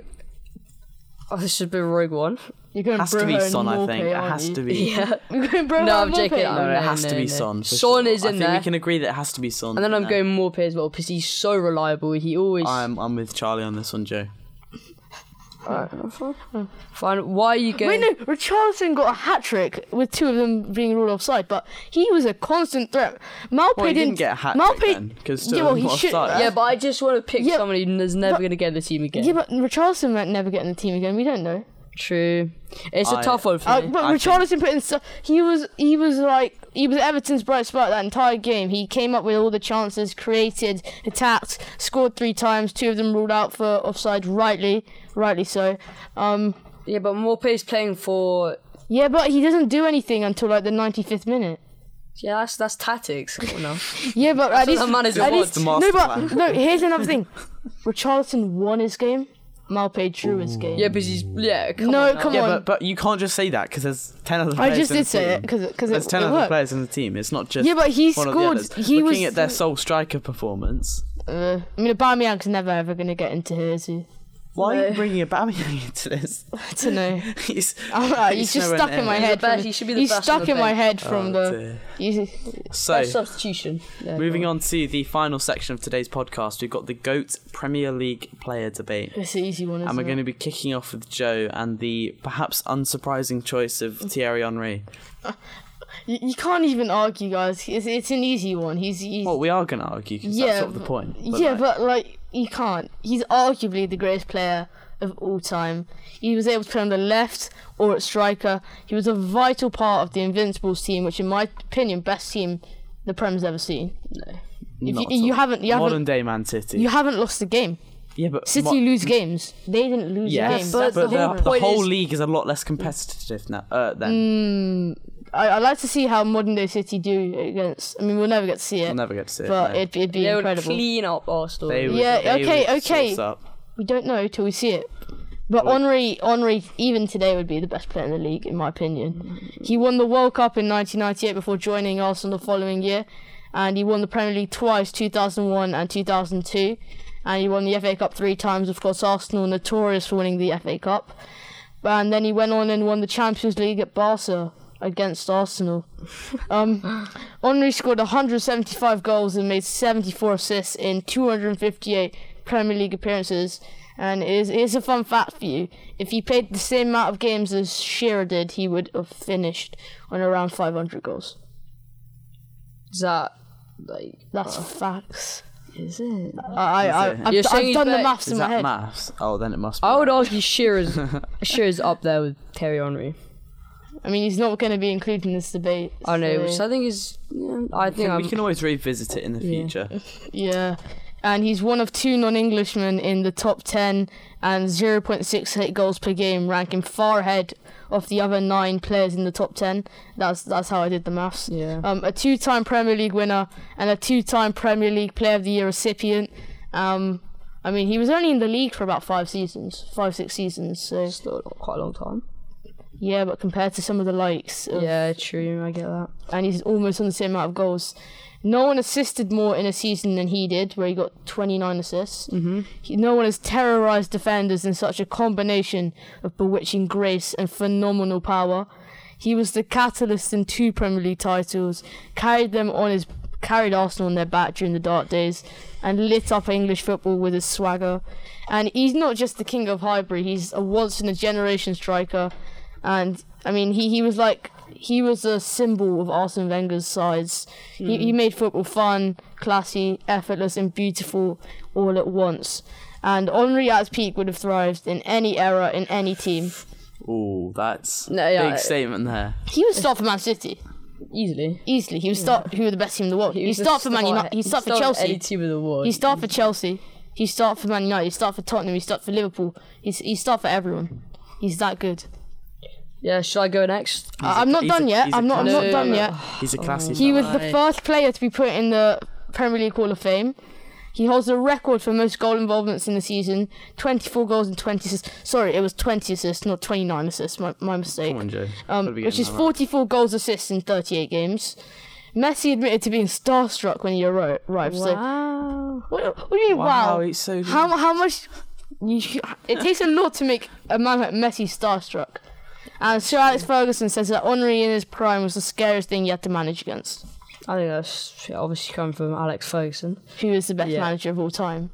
Oh, this should be a rogue one. You're going it has to be Broja and Son. I Morpay, think it aren't has you? to be. Yeah. You're going Broja No, and I'm joking. Morpay? I'm- No, No, it has to no, be no. Son. for Son sure. is I in think there. we can agree that it has to be Son. And then I'm No. going Morpay as well because he's so reliable. He always. I'm I'm with Charlie on this one, Joe. Alright, fine. Fine. Why are you going? Wait, no, Richarlison got a hat trick with two of them being ruled offside, but he was a constant threat. Malpe Well, he didn't, didn't get a hat Malpe, trick then because yeah, well, he should. Yeah, but I just want to pick Yeah, somebody who's never but- going to get in the team again. Yeah, but Richarlison might never get in the team again. We don't know. True. It's a I- tough one for Uh, me. but I Richarlison put in. So, he was. He was like. He was Everton's bright spot that entire game. He came up with all the chances, created, attacked, scored three times. Two of them ruled out for offside. Rightly, rightly so. Um, Yeah, but Morpay's playing for. yeah, but he doesn't do anything until like the ninety-fifth minute. Yeah, that's that's tactics. Come on now. Yeah, but at what least, the manager at wants. least The no, master but plan. no. Here's another thing. Richarlison won his game. Malpe drew his game. Yeah, but he's yeah. Come No, on now. come Yeah, on. but but you can't just say that because there's ten other I players. just in did the say team. it because because There's it, ten it other worked. players in the team. It's not just Yeah, but he one of the scored. others. He Looking was. at their sole striker performance. Uh, I mean, Aubameyang's never ever gonna get into here, is he? Why are No. you bringing Aubameyang into this? I don't know. he's Alright, he's just nowhere stuck near in my it. He's head. the best- from- he should be the he's best on stuck the in my bench. head from Oh, the. dear. You, So, Best substitution. Yeah, moving go on to the final section of today's podcast, we've got the GOAT Premier League player debate. it's an easy one, isn't And we're it? going to be kicking off with Joe and the perhaps unsurprising choice of Thierry Henry. You, you can't even argue, guys. It's, it's an easy one. He's, he's Well, we are going to argue because yeah, that's sort of the but- point. yeah, like, but like you can't. He's arguably the greatest player of all time. He was able to play on the left or at striker. He was a vital part of the Invincibles team, which in my opinion, best team the Prem's ever seen. No. If Not you, you at all. haven't, you Modern haven't, day Man City. you haven't lost a game. yeah, but City mo- lose games. They didn't lose Yes, a game. but That's but the the, whole the point whole is- league is a lot less competitive now. Uh, then I, I like to see how modern day City do against. I mean, we'll never get to see it, we'll never get to see it. but no. it'd, it'd be They would incredible. clean up Arsenal. They would, Yeah, they okay, would okay. sort us up. We don't know till we see it. But Well- Henry, Henry, even today, would be the best player in the league, in my opinion. He won the World Cup in nineteen ninety-eight before joining Arsenal the following year, and he won the Premier League twice, two thousand one and two thousand two, and he won the F A Cup three times. Of course, Arsenal notorious for winning the F A Cup, and then he went on and won the Champions League at Barca against Arsenal. Um, Henry scored one hundred seventy-five goals and made seventy-four assists in two hundred fifty-eight Premier League appearances. And here's, here's a fun fact for you. If he played the same amount of games as Shearer did, he would have finished on around five hundred goals. Is that like? That's facts. Is it? I, I, Is it? I've, You're I've saying done the that- maths Is in my that head. maths? Oh, then it must be. I would right. argue Shearer's Shearer's up there with Thierry Henry. I mean, he's not going to be included in this debate. I know, so- which I think is. Yeah, I think Can- I'm. we can always revisit it in the Yeah. future. Yeah. And he's one of two non-Englishmen in the top ten and zero point six eight goals per game, ranking far ahead of the other nine players in the top ten. That's that's how I did the maths. Yeah. Um, a two-time Premier League winner and a two-time Premier League Player of the Year recipient. Um, I mean, he was only in the league for about five seasons, five, six seasons. So, Still quite a long time. yeah, but compared to some of the likes of Yeah, true. I get that. and he's almost on the same amount of goals. No one assisted more in a season than he did, where he got twenty-nine assists. Mm-hmm. He, no one has terrorised defenders in such a combination of bewitching grace and phenomenal power. He was the catalyst in two Premier League titles, carried them on his carried Arsenal on their back during the dark days, and lit up English football with his swagger. And he's not just the king of Highbury; he's a once in a generation striker. And I mean, he, he was like he was a symbol of Arsene Wenger's sides. Mm. He he made football fun, classy, effortless, and beautiful all at once. And Henry at his peak would have thrived in any era, in any team. Ooh, that's No, yeah, big I- statement there. He would start for Man City Easily. easily. He would start. Who were the best team in the world? He would start for Man United. He start for Any Chelsea. team in the world. He start for Chelsea. He start for Man United. He start for Tottenham. He start for Liverpool. He's he start for everyone. He's that good. Yeah, should I go next? He's I'm a- not he's done a- yet. he's a I'm not. I'm classy not done fella. yet. He's a classy He was fella. the first player to be put in the Premier League Hall of Fame. He holds the record for most goal involvements in the season, twenty-four goals and twenty assists. Sorry, it was twenty assists, not twenty-nine assists. My, my mistake. Come on, Joe. Um, Gotta be which getting is that right. forty-four goals assists in thirty-eight games. Messi admitted to being starstruck when he arri- arrived. So, Wow. what, what do you mean, wow? Wow, he's so good. How how much? You, sh- it takes a lot to make a man like Messi starstruck. And Sir Alex Ferguson says that Henry in his prime was the scariest thing he had to manage against. I think that's obviously coming from Alex Ferguson. Who is the best Yeah. manager of all time?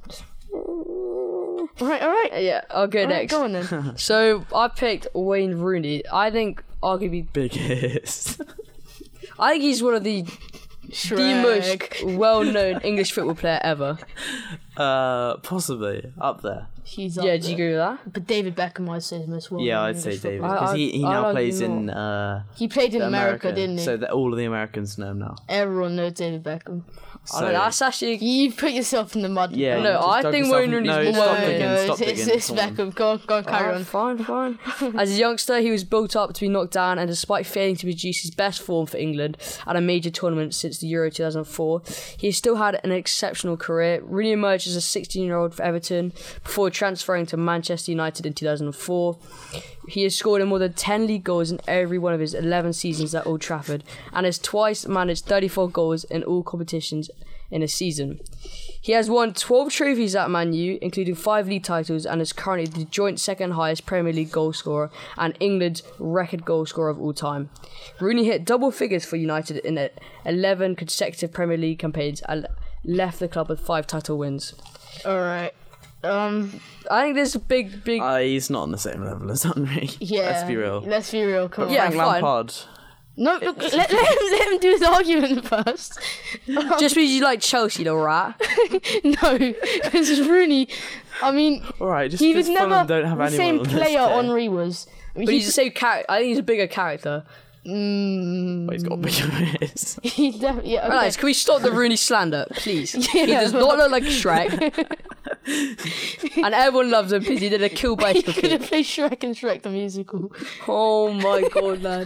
All right, all right. Uh, Yeah, I'll go All right, next. go on then. So I picked Wayne Rooney. I think arguably, biggest. I think he's one of the the most well-known English football player ever. uh, possibly up there. He's up Yeah, do there. you agree with that? But David Beckham, I'd say, is the most well. Yeah, I'd say David because I- he, he I- now I'd plays argue in uh, He played in the America, didn't he? So that all of the Americans know him now. Everyone knows David Beckham. So, I don't know, that's actually. You put yourself in the mud. yeah. No, you just I dug think yourself Wayne in- Rooney's no, more- stop No, digging, no, stop it's, it's, digging, it's come on. Beckham. Go on, go on, carry Alright, on. fine, fine. As a youngster, he was built up to be knocked down, and despite failing to produce his best form for England at a major tournament since the Euro two thousand four, he has still had an exceptional career. Rooney emerged as a sixteen-year-old for Everton before transferring to Manchester United in two thousand four. He has scored in more than ten league goals in every one of his eleven seasons at Old Trafford, and has twice managed thirty-four goals in all competitions in a season. He has won twelve trophies at Man U, including five league titles, and is currently the joint second highest Premier League goal scorer and England's record goal scorer of all time. Rooney hit double figures for United in eleven consecutive Premier League campaigns and left the club with five title wins. All right. Um. I think there's a big, big... Uh, he's not on the same level as Henry. Yeah. Let's be real. Let's be real. Come on. Yeah, Frank fine. Lampard. No, look, let, let, him, let him do his argument first. Just because you like Chelsea, little rat. No, because Rooney, I mean, All right, just he was because never Fulham don't have the anyone same on this player day. Henri was. I mean, But he's he- the same character. I think he's a bigger character. Mm, Well, he's got bigger ears. he definitely. Yeah, okay. Guys, can we stop the Rooney slander, please? Yeah. He does not look like Shrek. And everyone loves him because he did a kill He bicycle could have kick. played Shrek and Shrek the musical. Oh my god, lad.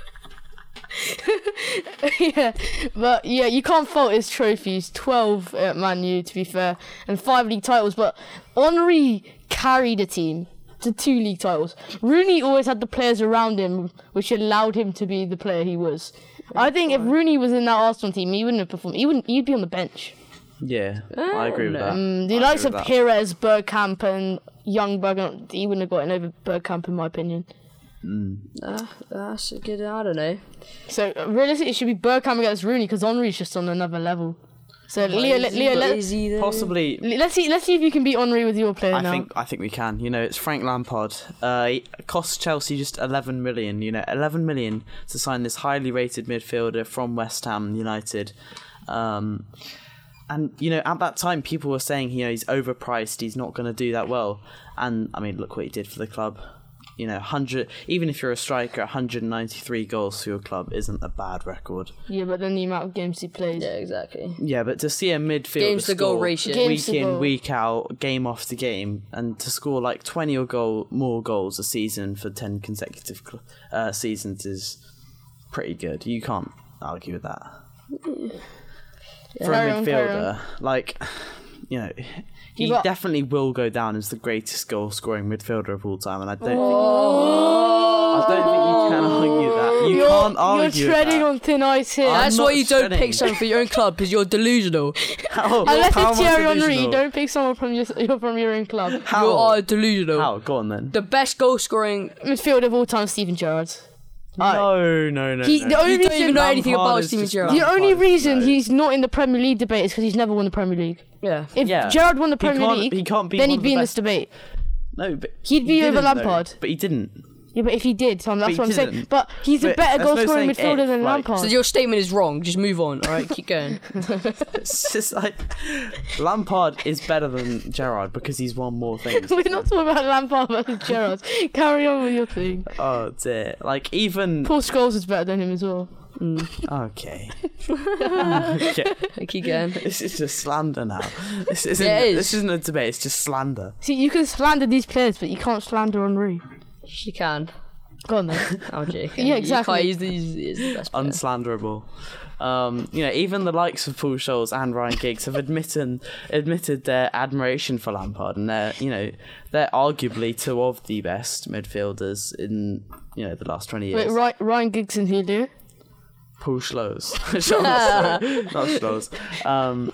Yeah, but yeah, you can't fault his trophies. twelve at Man U, to be fair, and five league titles. But Henri carried a team to two league titles. Rooney always had the players around him, which allowed him to be the player he was. I think if Rooney was in that Arsenal team, he wouldn't have performed. He wouldn't. He'd be on the bench. Yeah, I agree with no. that. Mm, the I likes agree of with that. Pires, Bergkamp, and Young Bergkamp, he wouldn't have gotten over Bergkamp, in my opinion. Uh, that's a good, I don't know. So uh, realistically, it should be Bergkamp against Rooney because Henri's just on another level. So Leo, Is he- Leo, let, is he though? Possibly, let's see. Let's see if you can beat Henri with your player I now. think I think we can. You know, it's Frank Lampard. Uh, it costs Chelsea just eleven million. You know, eleven million to sign this highly rated midfielder from West Ham United. Um, and you know, at that time, people were saying, you know, he's overpriced. He's not going to do that well. And I mean, look what he did for the club. You know, hundred. Even if you're a striker, one hundred ninety-three goals for your club isn't a bad record. Yeah, but then the amount of games he plays. Yeah, exactly. Yeah, but to see a midfielder Games to goal score ratio. Games week to in, goal. week out, game after game, and to score like twenty or goal more goals a season for ten consecutive cl- uh, seasons is pretty good. You can't argue with that. For Carry a on, carry midfielder, like, you know, he You got- definitely will go down as the greatest goal scoring midfielder of all time, and I don't think Oh. I don't think you can argue that. You You're, can't argue you're treading that. on thin ice here. I'm That's not why you don't shredding. pick someone for your own club because you're delusional. How? Unless How it's am I Thierry Henry, delusional? don't pick someone from your you're from your own club. How? You are delusional. How? Go on then. The best goal scoring. Midfielder of all time, Steven Gerrard. No, no, no. He- no. the only You don't reason- even know anything Lampard about is Steven just Gerrard. The Lampard only is reason no. he's not in the Premier League debate is because he's never won the Premier League. Yeah. If Yeah. Gerrard won the He Premier can't- League, he can't be then one he'd of be the in best. this debate. No, but He'd be he over didn't, though. Lampard. But he didn't. Yeah, but if he did, Tom, that's But he what I'm saying. didn't. But he's a But better there's no goal scoring saying midfielder if, than like- Lampard. So your statement is wrong. Just move on. All right, keep going. It's just like Lampard is better than Gerrard because he's won more things. We're not talking about Lampard versus Gerrard. Carry on with your thing. Oh dear! Like even Paul Scholes is better than him as well. okay. okay. Keep going. This is just slander now. This isn't. Yeah, it is. This isn't a debate. It's just slander. See, you can slander these players, but you can't slander Henri. She can. Go on then. I'm joking. Yeah, exactly. You can't, he's, he's, he's the best player. Unslanderable. Um, you know, even the likes of Paul Scholes and Ryan Giggs have admitted admitted their admiration for Lampard, and they're you know they're arguably two of the best midfielders in you know the last twenty years. Wait, Ryan, Ryan Giggs and who do? Paul Scholes, Scholes, sorry, not Scholes. Um,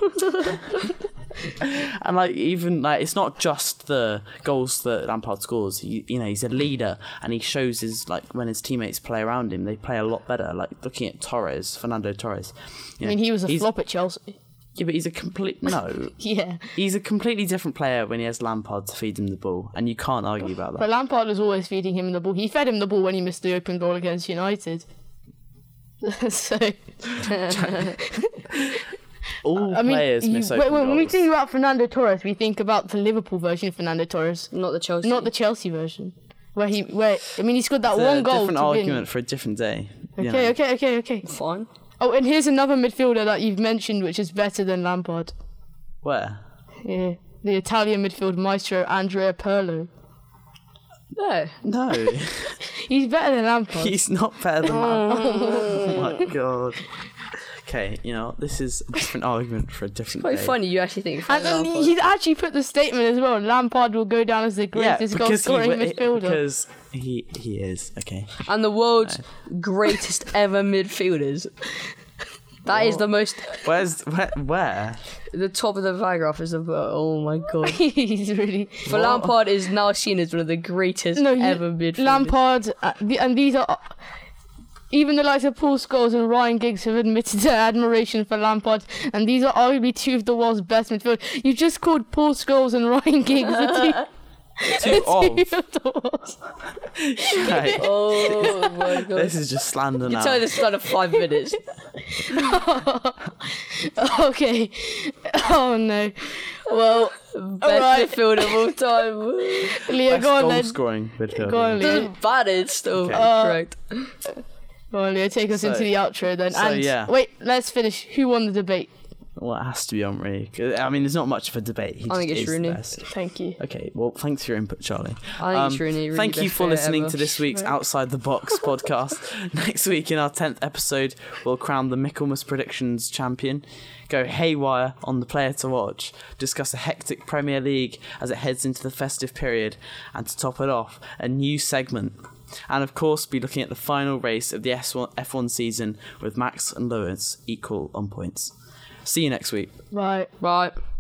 and like even like it's not just the goals that Lampard scores. He, you know, he's a leader, and he shows his like when his teammates play around him, they play a lot better. Like looking at Torres, Fernando Torres. You I mean, know, he was a he's- flop at Chelsea. Yeah, but he's a complete no. Yeah. He's a completely different player when he has Lampard to feed him the ball, and you can't argue about that. But Lampard was always feeding him the ball. He fed him the ball when he missed the open goal against United. So, All I mean, players you, miss when, open when we goals. think about Fernando Torres, we think about the Liverpool version of Fernando Torres, Not the Chelsea. not the Chelsea version, where he, where I mean, he scored that It's a one goal different to argument win. for a different day. you Okay, know. okay, okay, okay. Fine. Oh, and here's another midfielder that you've mentioned, which is better than Lampard. Where? Yeah, the Italian midfield maestro Andrea Pirlo. No. No, He's better than Lampard. he's not better than Lampard. Oh my god. Okay, you know, this is a different argument for a different Quite day. funny you actually think. And then Lampard. he's actually put the statement as well. Lampard will go down as the Yeah, greatest goal because he, scoring w- midfielder. because he he is okay. And the world's greatest ever midfielders. That is the most. Where's where? Where? The top of the paragraph is about. Oh my god. He's really For Lampard is now seen as one of the greatest no. You, ever midfielders. Lampard, uh, the, and these are even the likes of Paul Scholes and Ryan Giggs have admitted their admiration for Lampard, and these are arguably two of the world's best midfielders. You just called Paul Scholes and Ryan Giggs the two. Two of. Two of the Wolves. Right. Oh my god. This is just slander You now. tell this in five minutes. Okay. Oh no. Well, Best Alright. midfielder of all time. Leo, Best go on goal then. scoring midfielder. Go on, Leo. Doesn't bad it's still Okay. Uh, correct. Go on, Leo. Take us So- into the outro then. so, and yeah. wait, let's finish. Who won the debate? Well, it has to be Henri. 'Cause, I mean, there's not much of a debate. He I think just it's is the Rooney. best. Thank you. Okay, well, thanks for your input, Charlie. I think it's Rooney, Rooney Thank you best for player listening ever. to this week's Outside the Box podcast. Next week, in our tenth episode, we'll crown the Michaelmas Predictions champion, go haywire on the player to watch, discuss a hectic Premier League as it heads into the festive period, and to top it off, a new segment. And of course, be looking at the final race of the F one season with Max and Lewis equal on points. See you next week. Right. Right.